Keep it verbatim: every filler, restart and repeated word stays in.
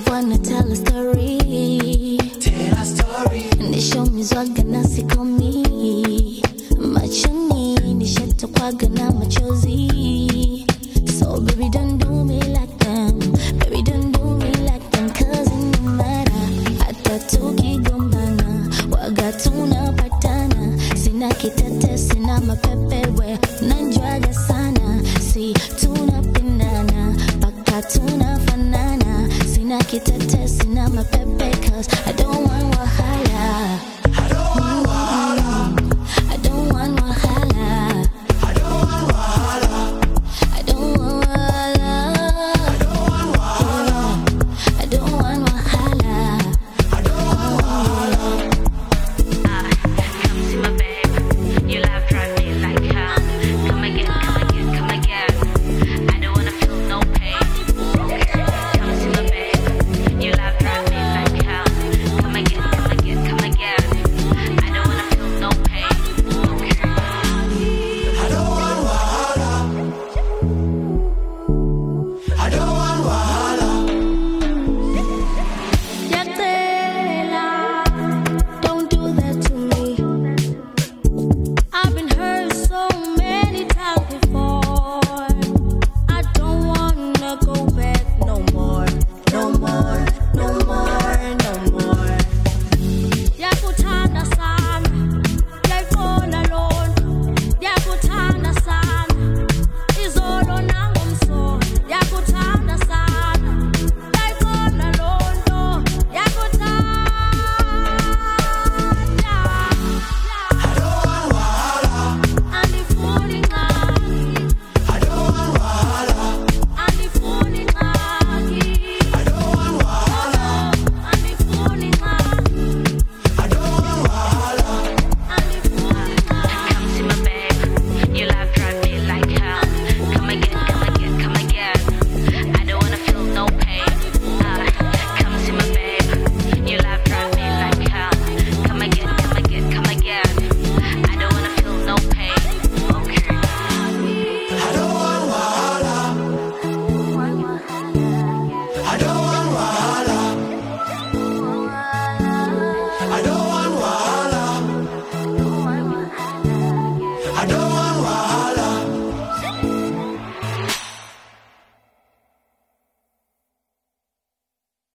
wanna tell a story. Tell a story. Nishomizwaga na sikomi. Machoni nishatokwaga na machozi. So baby don't do me like them. Baby don't do me like them. Cause it no matter. Hata tukigombana waga tunapatana. Sina kitete sina mapepewe. Nanjwaga sana. Si tunapendana paka tunafanana. Sina kitete sina mapepe. Cause I don't